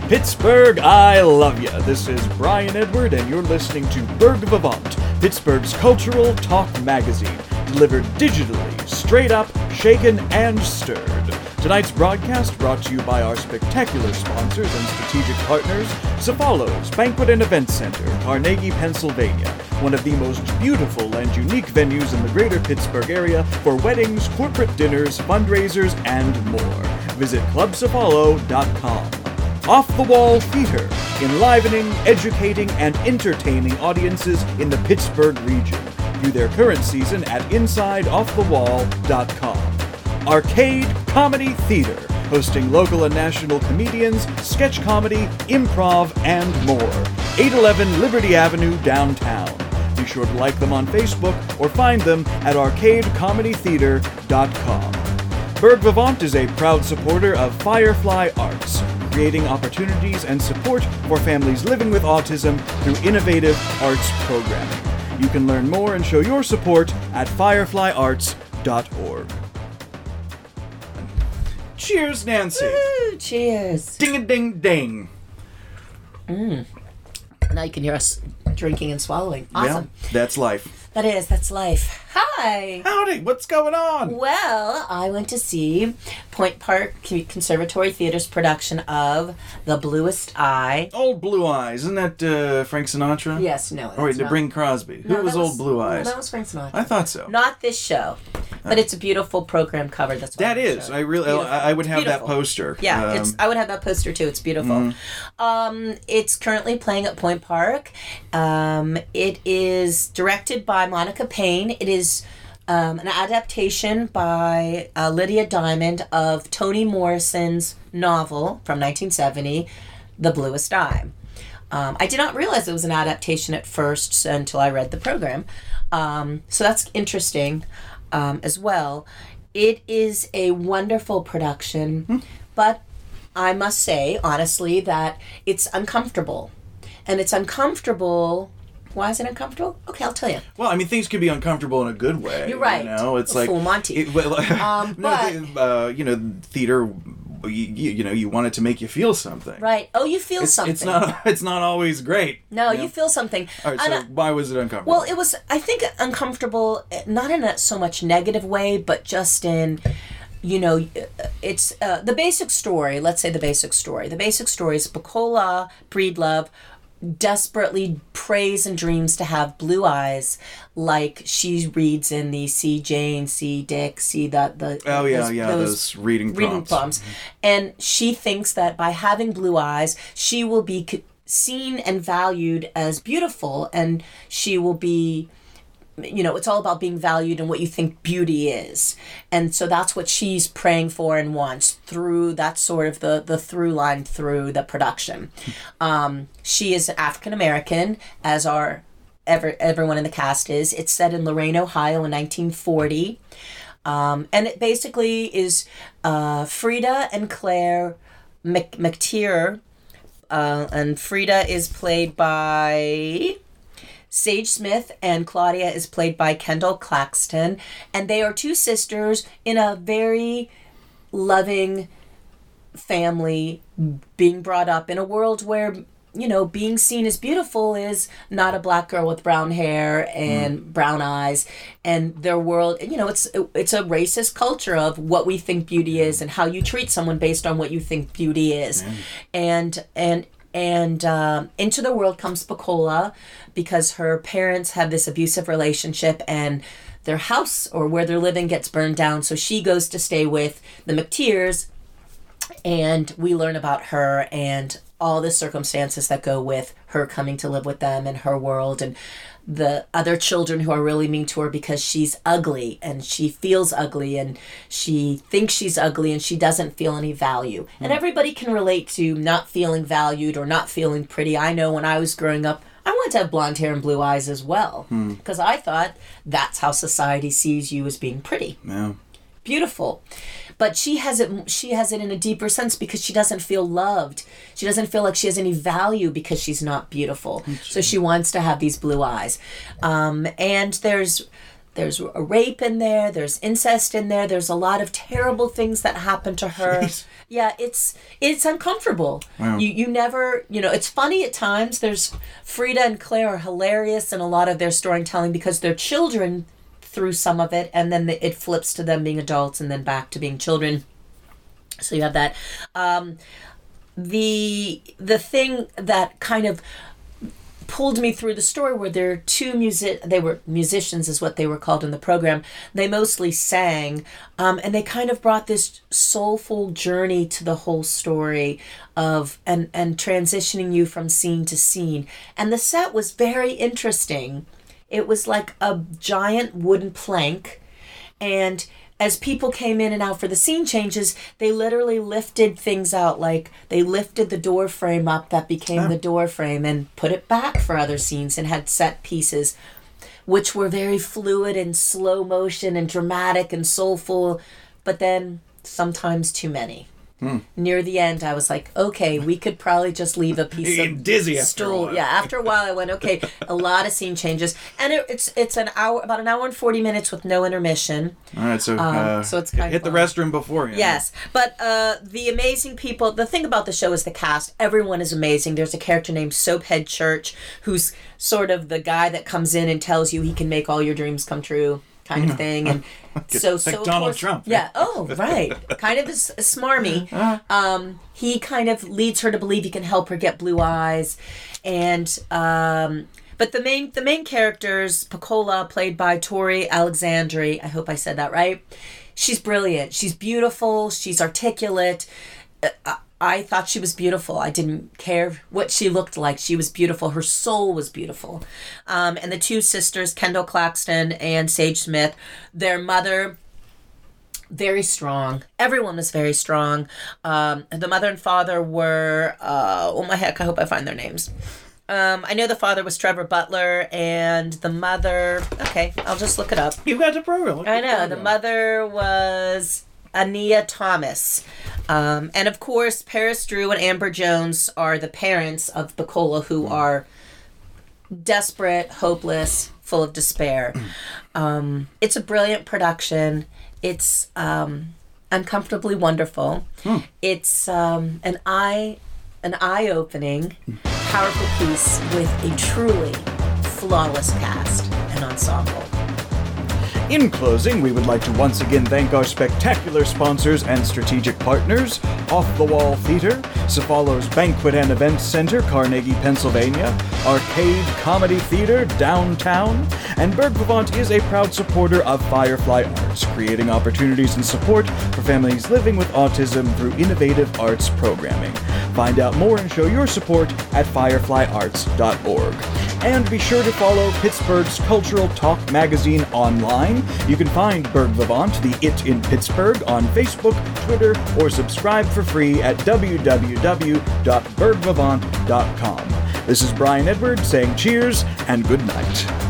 Pittsburgh, I love ya. This is Brian Edward, and you're listening to Berg Vivant, Pittsburgh's cultural talk magazine, delivered digitally, straight up, shaken, and stirred. Tonight's broadcast brought to you by our spectacular sponsors and strategic partners, Cefalos Banquet and Event Center, Carnegie, Pennsylvania, one of the most beautiful and unique venues in the greater Pittsburgh area for weddings, corporate dinners, fundraisers, and more. Visit clubcefalo.com. Off the Wall Theater, enlivening, educating, and entertaining audiences in the Pittsburgh region. View their current season at InsideOffTheWall.com. Arcade Comedy Theater, hosting local and national comedians, sketch comedy, improv, and more. 811 Liberty Avenue, downtown. Be sure to like them on Facebook or find them at arcadecomedytheater.com. Berg Vivant is a proud supporter of Firefly Arts, creating opportunities and support for families living with autism through innovative arts programming. You can learn more and show your support at fireflyarts.org. Cheers, Nancy. Woo, cheers. Ding-a-ding-ding. Now you can hear us drinking and swallowing. Awesome. Yeah, that's life. That's life. Hi. Howdy, what's going on? Well, I went to see Point Park Conservatory Theater's production of The Bluest Eye. Old Blue Eyes, isn't that Frank Sinatra? Yes, no. Or wait, Bing Crosby. Who was Old Blue Eyes? No, that was Frank Sinatra. I thought so. Not this show. But it's a beautiful program cover. That's that is. I really. I would have that poster. Yeah, I would have that poster too. It's beautiful. It's currently playing at Point Park. It is directed by Monica Payne. It is an adaptation by Lydia Diamond of Toni Morrison's novel from 1970, The Bluest Eye. I did not realize it was an adaptation at first until I read the program. So that's interesting. As well. It is a wonderful production, but I must say, honestly, that it's uncomfortable. And it's uncomfortable. Why is it uncomfortable? Okay, I'll tell you. Well, I mean, things can be uncomfortable in a good way. You're right. You know, it's like full Monty. Theater. You want it to make you feel something. Right. Oh, you feel something. It's not always great. No, you feel something. All right, so why was it uncomfortable? Well, it was, I think, uncomfortable, not in a so much negative way, but just in, it's the basic story. Let's say the basic story. The basic story is Pecola Breedlove desperately prays and dreams to have blue eyes like she reads in the See Jane, See Dick, See those reading prompts. And she thinks that by having blue eyes, she will be seen and valued as beautiful, and she will be, it's all about being valued and what you think beauty is. And so that's what she's praying for and wants through, that's sort of the through line through the production. She is African-American, as are everyone in the cast is. It's set in Lorain, Ohio in 1940. And it basically is Frida and Claire McTeer. And Frida is played by Sage Smith, and Claudia is played by Kendall Claxton, and they are two sisters in a very loving family, being brought up in a world where, being seen as beautiful is not a black girl with brown hair and brown eyes, and their world, it's a racist culture of what we think beauty is and how you treat someone based on what you think beauty is. And into the world comes Pecola because her parents have this abusive relationship and their house or where they're living gets burned down. So she goes to stay with the McTeers, and we learn about her and all the circumstances that go with her coming to live with them and her world, and the other children who are really mean to her because she's ugly and she feels ugly and she thinks she's ugly and she doesn't feel any value. And everybody can relate to not feeling valued or not feeling pretty. I know when I was growing up, I wanted to have blonde hair and blue eyes as well because I thought that's how society sees you as being pretty. Yeah. Beautiful. But she has it in a deeper sense because she doesn't feel loved. She doesn't feel like she has any value because she's not beautiful. So she wants to have these blue eyes. And there's There's a rape in there. There's incest in there. There's a lot of terrible things that happen to her. Jeez. Yeah, it's uncomfortable. Wow. You never, it's funny at times. There's Frida and Claire are hilarious in a lot of their storytelling because they're children through some of it, and then it flips to them being adults and then back to being children. So you have that. The thing that kind of pulled me through the story where there are they were musicians is what they were called in the program. They mostly sang, and they kind of brought this soulful journey to the whole story of and transitioning you from scene to scene. And the set was very interesting. It was like a giant wooden plank, and as people came in and out for the scene changes, they literally lifted things out. Like they lifted the door frame up that became the door frame and put it back for other scenes and had set pieces, which were very fluid and slow motion and dramatic and soulful, but then sometimes too many. Near the end, I was like, okay, we could probably just leave a piece of dizzy after stool. a while. Yeah, after a while, I went, okay, a lot of scene about an hour and 40 minutes with no intermission. All right, so it's kind hit of the fun. restroom before. Yes, but the amazing people, the thing about the show is the cast. Everyone is amazing. There's a character named Soaphead Church who's sort of the guy that comes in and tells you he can make all your dreams come true kind of thing. And so like of Donald course- Trump. Yeah. Oh, right. Kind of smarmy. He kind of leads her to believe he can help her get blue eyes, and but the main characters, Pecola, played by Tori Alexandri. I hope I said that right. She's brilliant. She's beautiful. She's articulate. I thought she was beautiful. I didn't care what she looked like. She was beautiful. Her soul was beautiful. And the two sisters, Kendall Claxton and Sage Smith, their mother, very strong. Everyone was very strong. The mother and father were, I hope I find their names. I know the father was Trevor Butler, and the mother, okay, I'll just look it up. You've got the program. I know. The mother was Ania Thomas. And of course, Paris Drew and Amber Jones are the parents of Pecola, who are desperate, hopeless, full of despair. It's a brilliant production. It's uncomfortably wonderful. It's an eye-opening, powerful piece with a truly flawless cast and ensemble. In closing, we would like to once again thank our spectacular sponsors and strategic partners, Off the Wall Theater, Cephalo's Banquet and Events Center, Carnegie, Pennsylvania, Arcade Comedy Theater, downtown, and Berg Vivant is a proud supporter of Firefly Arts, creating opportunities and support for families living with autism through innovative arts programming. Find out more and show your support at fireflyarts.org. And be sure to follow Pittsburgh's Cultural Talk magazine online. You can find Berg Vivant, the It in Pittsburgh, on Facebook, Twitter, or subscribe for free at www.bergvivant.com. This is Brian Edward saying cheers and good night.